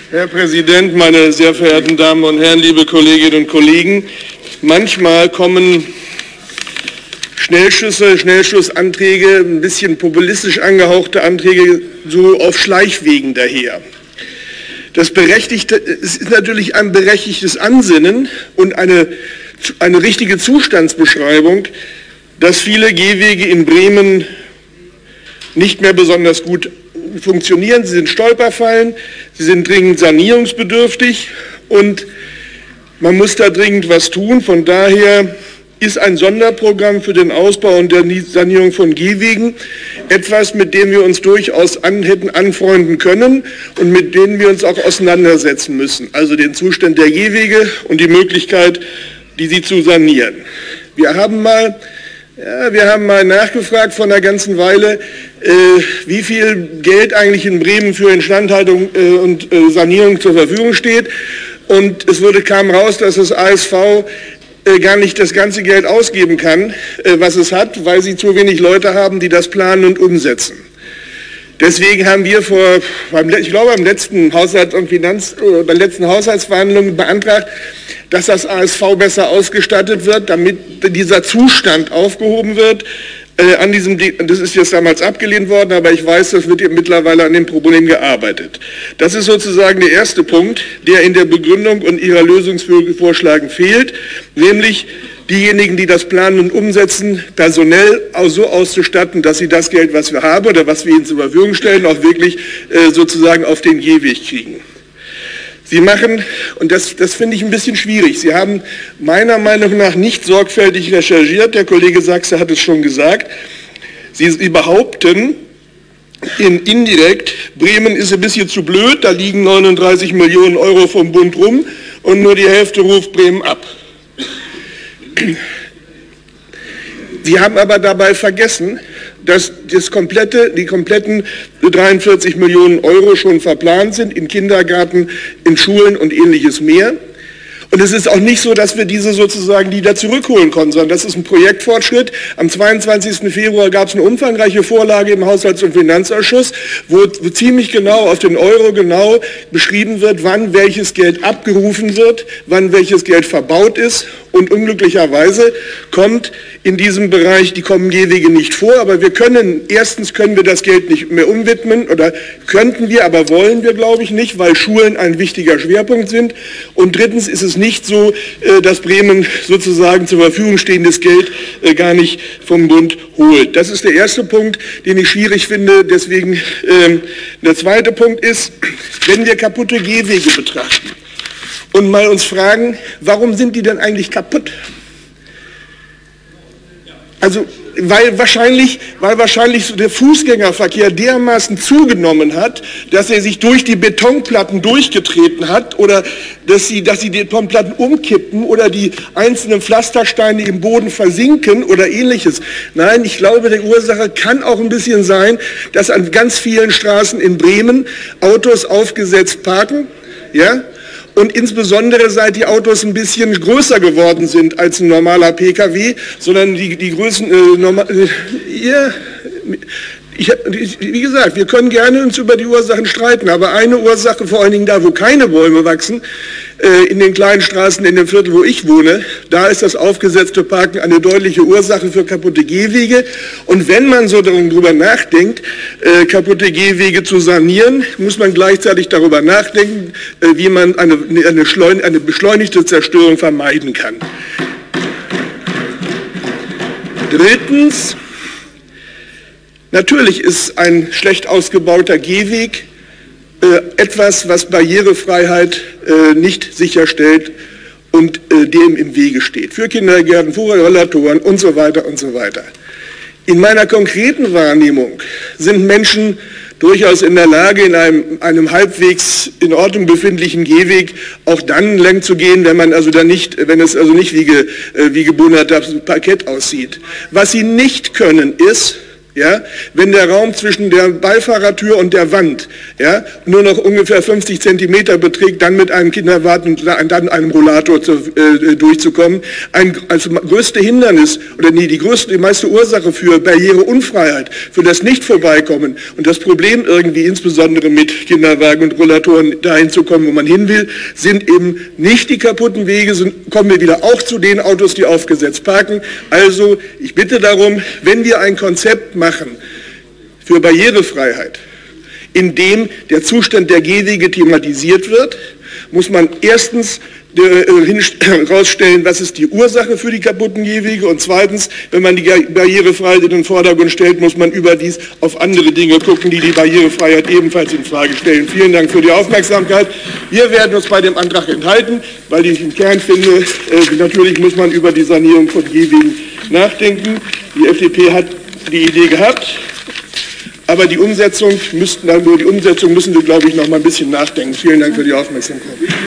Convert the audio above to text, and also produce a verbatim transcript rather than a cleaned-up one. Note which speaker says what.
Speaker 1: Herr Präsident, meine sehr verehrten Damen und Herren, liebe Kolleginnen und Kollegen! Manchmal kommen Schnellschüsse, Schnellschussanträge, ein bisschen populistisch angehauchte Anträge so auf Schleichwegen daher. Das Berechtigte, es ist natürlich ein berechtigtes Ansinnen und eine, eine richtige Zustandsbeschreibung, dass viele Gehwege in Bremen nicht mehr besonders gut funktionieren. Sie sind Stolperfallen, sie sind dringend sanierungsbedürftig und man muss da dringend was tun. Von daher ist ein Sonderprogramm für den Ausbau und der Sanierung von Gehwegen etwas, mit dem wir uns durchaus an, hätten anfreunden können und mit dem wir uns auch auseinandersetzen müssen. Also den Zustand der Gehwege und die Möglichkeit, die sie zu sanieren. Wir haben mal, ja, wir haben mal nachgefragt vor einer ganzen Weile, äh, wie viel Geld eigentlich in Bremen für Instandhaltung äh, und äh, Sanierung zur Verfügung steht. Und es wurde, kam raus, dass das A S V äh, gar nicht das ganze Geld ausgeben kann, äh, was es hat, weil sie zu wenig Leute haben, die das planen und umsetzen. Deswegen haben wir vor, ich glaube, beim letzten Haushalts- und Finanz, äh, bei der letzten Haushaltsverhandlungen beantragt, dass das A S V besser ausgestattet wird, damit dieser Zustand aufgehoben wird. Äh, an diesem, das ist jetzt damals abgelehnt worden, aber ich weiß, das wird mittlerweile an dem Problem gearbeitet. Das ist sozusagen der erste Punkt, der in der Begründung und Ihrer Lösungsvorschläge fehlt, nämlich diejenigen, die das planen und umsetzen, personell so auszustatten, dass sie das Geld, was wir haben oder was wir ihnen zur Verfügung stellen, auch wirklich äh, sozusagen auf den Gehweg kriegen. Sie machen, und das, das finde ich ein bisschen schwierig, Sie haben meiner Meinung nach nicht sorgfältig recherchiert, der Kollege Sachse hat es schon gesagt. Sie, Sie behaupten in, indirekt, Bremen ist ein bisschen zu blöd, da liegen neununddreißig Millionen Euro vom Bund rum und nur die Hälfte ruft Bremen ab. Sie haben aber dabei vergessen, dass das komplette, die kompletten dreiundvierzig Millionen Euro schon verplant sind in Kindergärten, in Schulen und ähnliches mehr. Und es ist auch nicht so, dass wir diese sozusagen wieder zurückholen konnten, sondern das ist ein Projektfortschritt. Am zweiundzwanzigsten Februar gab es eine umfangreiche Vorlage im Haushalts- und Finanzausschuss, wo, wo ziemlich genau auf den Euro genau beschrieben wird, wann welches Geld abgerufen wird, wann welches Geld verbaut ist. Und unglücklicherweise kommt in diesem Bereich, die kommen Gehwege nicht vor, aber wir können, erstens können wir das Geld nicht mehr umwidmen oder könnten wir, aber wollen wir, glaube ich, nicht, weil Schulen ein wichtiger Schwerpunkt sind. Und drittens ist es nicht so, dass Bremen sozusagen zur Verfügung stehendes Geld gar nicht vom Bund holt. Das ist der erste Punkt, den ich schwierig finde. Deswegen ähm, der zweite Punkt ist, wenn wir kaputte Gehwege betrachten und mal uns fragen, warum sind die denn eigentlich kaputt? Also, weil wahrscheinlich, weil wahrscheinlich der Fußgängerverkehr dermaßen zugenommen hat, dass er sich durch die Betonplatten durchgetreten hat oder dass sie, dass sie die Betonplatten umkippen oder die einzelnen Pflastersteine im Boden versinken oder ähnliches. Nein, ich glaube, die Ursache kann auch ein bisschen sein, dass an ganz vielen Straßen in Bremen Autos aufgesetzt parken, ja, und insbesondere seit die Autos ein bisschen größer geworden sind als ein normaler P K W, sondern die, die Größen, äh, normal, äh, ja, ich, wie gesagt, wir können gerne uns über die Ursachen streiten, aber eine Ursache, vor allen Dingen da, wo keine Bäume wachsen, äh, in den kleinen Straßen, in dem Viertel, wo ich wohne, da ist das aufgesetzte Parken eine deutliche Ursache für kaputte Gehwege. Und wenn man so darüber nachdenkt, äh, kaputte Gehwege zu sanieren, muss man gleichzeitig darüber nachdenken, äh, wie man eine, eine, schleun, eine beschleunigte Zerstörung vermeiden kann. Drittens, natürlich ist ein schlecht ausgebauter Gehweg äh, etwas, was Barrierefreiheit äh, nicht sicherstellt und äh, dem im Wege steht. Für Kindergärten, für Rollatoren und so weiter und so weiter. In meiner konkreten Wahrnehmung sind Menschen durchaus in der Lage, in einem, einem halbwegs in Ordnung befindlichen Gehweg auch dann lang zu gehen, wenn man also dann nicht, wenn es also nicht wie, ge, wie gebundertes Parkett aussieht. Was sie nicht können, ist Ja, wenn der Raum zwischen der Beifahrertür und der Wand, ja, nur noch ungefähr fünfzig Zentimeter beträgt, dann mit einem Kinderwagen und dann einem Rollator zu, äh, durchzukommen. Ein, also größte Hindernis, oder nee, die größte, die meiste Ursache für Barriereunfreiheit, für das Nicht-Vorbeikommen und das Problem irgendwie insbesondere mit Kinderwagen und Rollatoren dahin zu kommen, wo man hin will, sind eben nicht die kaputten Wege, sind, kommen wir wieder auch zu den Autos, die aufgesetzt parken. Also ich bitte darum, wenn wir ein Konzept machen, machen für Barrierefreiheit, in dem der Zustand der Gehwege thematisiert wird, muss man erstens herausstellen, was ist die Ursache für die kaputten Gehwege, und zweitens, wenn man die Barrierefreiheit in den Vordergrund stellt, muss man überdies auf andere Dinge gucken, die die Barrierefreiheit ebenfalls in Frage stellen. Vielen Dank für die Aufmerksamkeit. Wir werden uns bei dem Antrag enthalten, weil ich im Kern finde, äh, natürlich muss man über die Sanierung von Gehwegen nachdenken. Die F D P hat die Idee gehabt, aber die Umsetzung müssten dann nur die Umsetzung müssen wir, glaube ich, noch mal ein bisschen nachdenken. Vielen Dank für die Aufmerksamkeit.